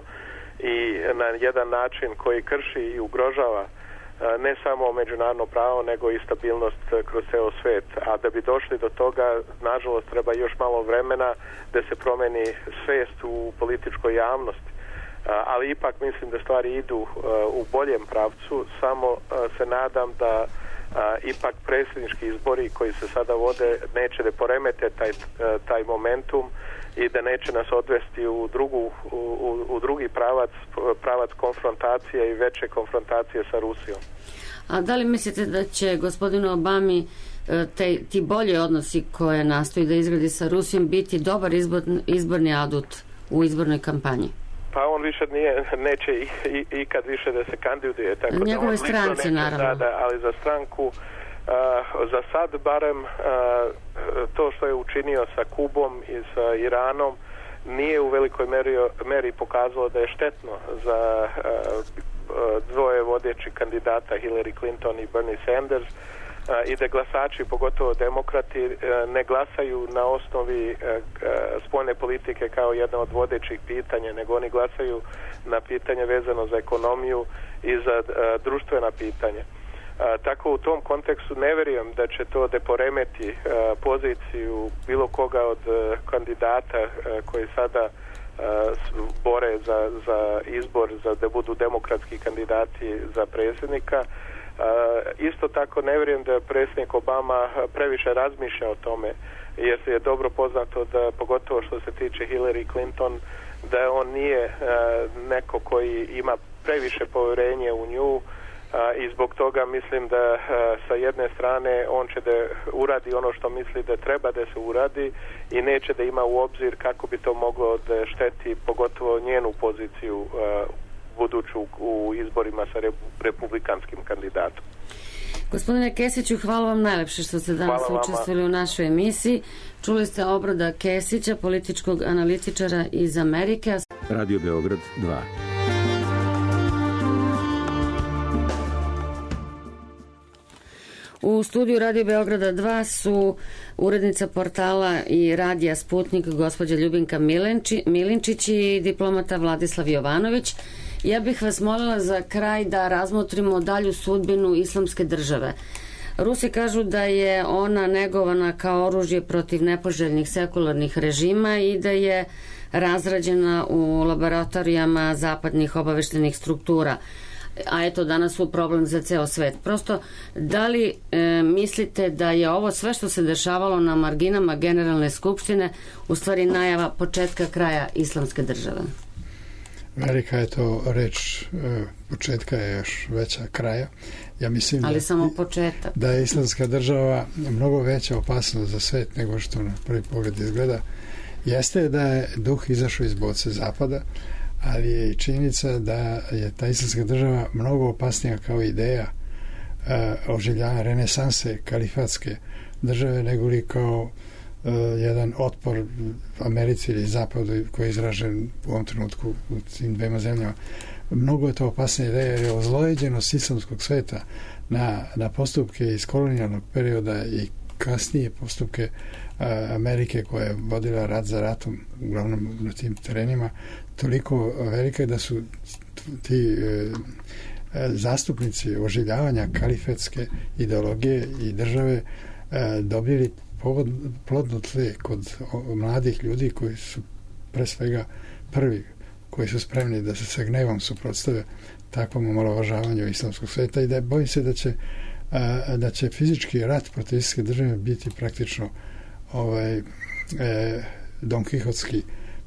Speaker 6: i na jedan način koji krši i ugrožava ne samo međunarodno pravo, nego i stabilnost kroz ceo svet. A da bi došli do toga, nažalost, treba još malo vremena da se promeni svest u političkoj javnosti. Ali ipak mislim da stvari idu u boljem pravcu, samo se nadam da A, ipak predsjednički izbori koji se sada vode neće da poremete taj, taj momentum i da neće nas odvesti u, drugu, u, u drugi pravac, pravac konfrontacije i veće konfrontacije sa Rusijom.
Speaker 3: A da li mislite da će gospodinu Obami te, ti bolji odnosi koje nastoji da izgradi sa Rusijom biti dobar izbor, izborni adut u izbornoj kampanji?
Speaker 6: Pa on više nije, neće i, i, ikad više da se kandiduje. Tako
Speaker 3: njegove
Speaker 6: da
Speaker 3: stranci, naravno.
Speaker 6: Da, da, ali za stranku, uh, za sad barem, uh, to što je učinio sa Kubom i sa Iranom nije u velikoj meri, meri pokazalo da je štetno za uh, dvoje vodećih kandidata Hillary Clinton i Bernie Sanders, Uh, i da glasači, pogotovo demokrati, uh, ne glasaju na osnovi uh, uh, spoljne politike kao jedna od vodećih pitanja, nego oni glasaju na pitanje vezano za ekonomiju i za uh, društvena pitanja. Uh, tako u tom kontekstu ne vjerujem da će to da poremeti uh, poziciju bilo koga od uh, kandidata uh, koji sada uh, bore za, za izbor, za da budu demokratski kandidati za predsjednika. Uh, isto tako ne vjerujem da predsjednik Obama previše razmišlja o tome, jer se je dobro poznato da, pogotovo što se tiče Hillary Clinton, da on nije uh, neko koji ima previše povjerenje u nju uh, i zbog toga mislim da uh, sa jedne strane on će da uradi ono što misli da treba da se uradi i neće da ima u obzir kako bi to moglo da šteti pogotovo njenu poziciju uh, buduću u izborima sa republikanskim kandidatom.
Speaker 3: Gospodine Kesiću, hvala vam najlepše što ste danas učestvovali u našoj emisiji. Čuli ste Obroda Kesića, političkog analitičara iz Amerike.
Speaker 7: Radio Beograd dva.
Speaker 3: U studiju Radio Beograda dva su urednica portala i radija Sputnik gospođa Ljubinka Milenči, Milinčić i diplomata Vladislav Jovanović. Ja bih vas molila za kraj da razmotrimo dalju sudbinu islamske države. Rusi kažu da je ona negovana kao oružje protiv nepoželjnih sekularnih režima i da je razrađena u laboratorijama zapadnih obaveštenih struktura. A eto, danas su problem za ceo svet. Prosto, da li e, mislite da je ovo sve što se dešavalo na marginama Generalne skupštine u stvari najava početka kraja islamske države?
Speaker 5: Velika je to reč, e, početka je još veća kraja. Ja mislim
Speaker 3: Ali
Speaker 5: da,
Speaker 3: samo početak.
Speaker 5: Da je islamska država mnogo veća opasnost za svet nego što na prvi pogled izgleda. Jeste da je duh izašao iz boce zapada, ali je i činjenica da je ta islamska država mnogo opasnija kao ideja uh, oživljanja renesanse kalifatske države nego li kao uh, jedan otpor Americi ili Zapadu koji je izražen u ovom trenutku u tim dvema zemljama. Mnogo je to opasnija ideja jer je ozlojeđenost islamskog sveta na, na postupke iz kolonijalnog perioda i kasnije postupke uh, Amerike koja je vodila rat za ratom uglavnom na tim terenima toliko velike da su ti e, zastupnici oživljavanja kalifetske ideologije i države e, dobili povod, plodno tle kod o, mladih ljudi koji su pre svega prvi koji su spremni da se sa gnevom suprotstave takvom omalovažavanju islamskog sveta i da bojim se da će, a, da će fizički rat protiv islamske države biti praktično ovaj, e, Don Kihotski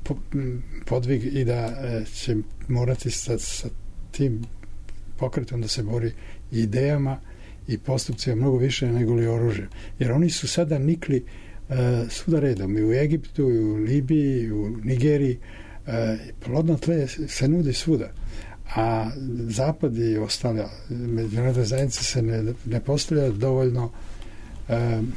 Speaker 5: podvig i da će morati sa, sa tim pokretom da se bori idejama i postupcima mnogo više nego li oružje. Jer oni su sada nikli uh, svuda redom i u Egiptu, i u Libiji, i u Nigeriji. Uh, plodno tle se nudi svuda. A Zapad i ostale međunarodne zajednice se ne, ne postavlja dovoljno uh,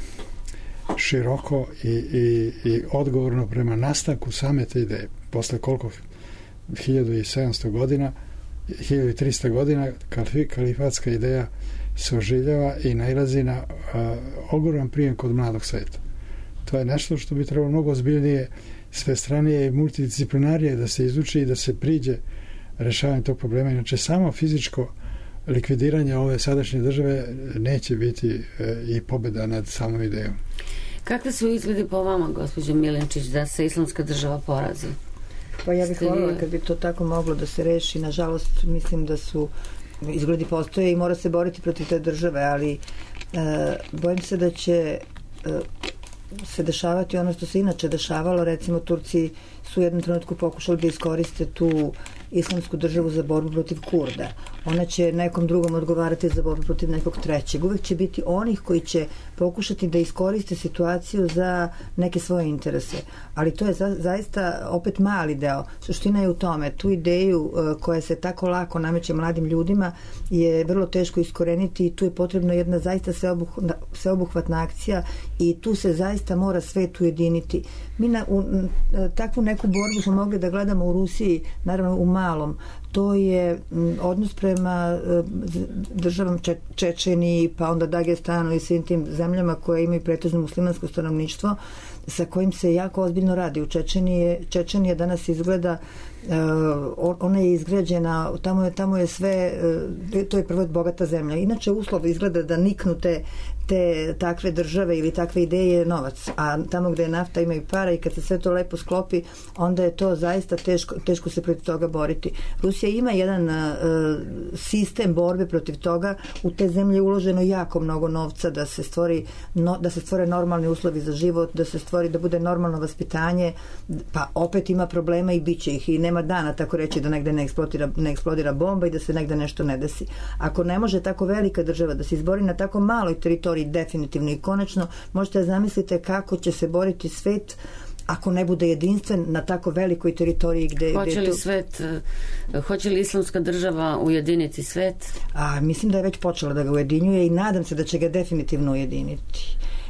Speaker 5: široko i, i, i odgovorno prema nastanku same te ideje. Posle koliko hiljadu sedamsto godina, hiljadu trista godina kalifatska ideja se oživljava i nailazi na uh, ogroman prijem kod mladog sveta. To je nešto što bi trebalo mnogo ozbiljnije, svestranije i multidisciplinarije da se izuči i da se priđe rešavanju tog problema. Inače, samo fizičko likvidiranje ove sadašnje države neće biti e, i pobjeda nad samom idejom.
Speaker 3: Kakve su izgledi po vama, gospođo Milenčić, da se islamska država porazi?
Speaker 4: Pa ja bih voljela kad bi to tako moglo da se reši. Nažalost, mislim da su izgledi postoje i mora se boriti protiv te države, ali e, bojim se da će e, se dešavati ono što se inače dešavalo. Recimo, Turci su u jednom trenutku pokušali da iskoriste tu islamsku državu za borbu protiv Kurda. Ona će nekom drugom odgovarati za borbu protiv nekog trećeg. Uvek će biti onih koji će pokušati da iskoriste situaciju za neke svoje interese. Ali to je za, zaista opet mali deo. Suština je u tome. Tu ideju uh, koja se tako lako nameće mladim ljudima je vrlo teško iskoreniti i tu je potrebno jedna zaista sveobuh, sveobuhvatna akcija i tu se zaista mora svet ujediniti. Mi na u, takvu neku borbu smo mogli da gledamo u Rusiji, naravno u malom. To je odnos prema državom Če, Čečeniji, pa onda Dagestanu i svim tim zemljama koje imaju pretežno muslimansko stanovništvo, sa kojim se jako ozbiljno radi. U Čečenije, Čečenija danas izgleda, uh, ona je izgrađena, tamo je, tamo je sve, uh, to je prvo bogata zemlja. Inače, uslov izgleda da niknu te, te takve države ili takve ideje je novac. A tamo gde je nafta imaju para i kad se sve to lepo sklopi, onda je to zaista teško, teško se protiv toga boriti. Rusija ima jedan uh, sistem borbe protiv toga. U te zemlje je uloženo jako mnogo novca da se stvori, no, da se stvore normalni uslovi za život, da se stvori, da bude normalno vaspitanje, pa opet ima problema i bit će ih i nema dana, tako reći, da negde ne eksplodira, ne eksplodira bomba i da se negde nešto ne desi. Ako ne može tako velika država da se izbori na tako maloj teritoriji definitivno i konačno, možete da zamislite kako će se boriti svet ako ne bude jedinstven na tako velikoj teritoriji gde...
Speaker 3: Hoće li
Speaker 4: to...
Speaker 3: svet, hoće li islamska država ujediniti svet?
Speaker 4: A, mislim da je već počela da ga ujedinjuje i nadam se da će ga definitivno ujediniti.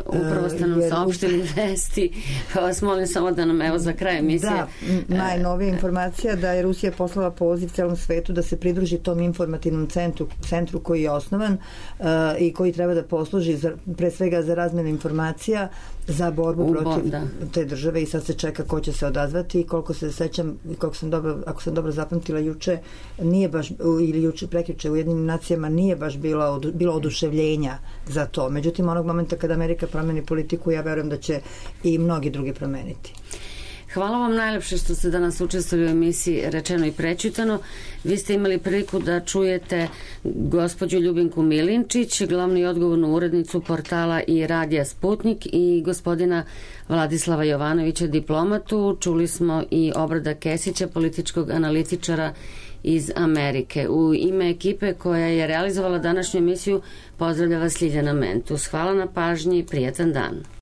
Speaker 3: Upravo ste nam saopštili vesti, pa vas molim samo da nam evo za kraj emisije.
Speaker 4: Da, najnovija informacija da je Rusija poslala poziv celom svetu da se pridruži tom informativnom centru, centru koji je osnovan uh, i koji treba da posluži za, pre svega za razmenu informacija za borbu
Speaker 3: U,
Speaker 4: protiv
Speaker 3: da.
Speaker 4: te države i sad se čeka ko će se odazvati i koliko se sećam, koliko sam dobro, ako sam dobro zapamtila juče, nije baš, ili juče prekjuče u jednim nacijama nije baš bilo, bilo oduševljenja za to. Međutim, onog momenta kada Amerika promeni politiku, ja verujem da će i mnogi drugi promeniti.
Speaker 3: Hvala vam najlepše što ste danas učestvovali u emisiji Rečeno i prećutano. Vi ste imali priliku da čujete gospođu Ljubinku Milinčić, glavnu i odgovornu urednicu portala i radija Sputnik, i gospodina Vladislava Jovanovića, diplomatu. Čuli smo i Obrada Kesića, političkog analitičara iz Amerike. U ime ekipe koja je realizovala današnju emisiju pozdravlja vas Ljiljana Mentus. Hvala na pažnji i prijetan dan.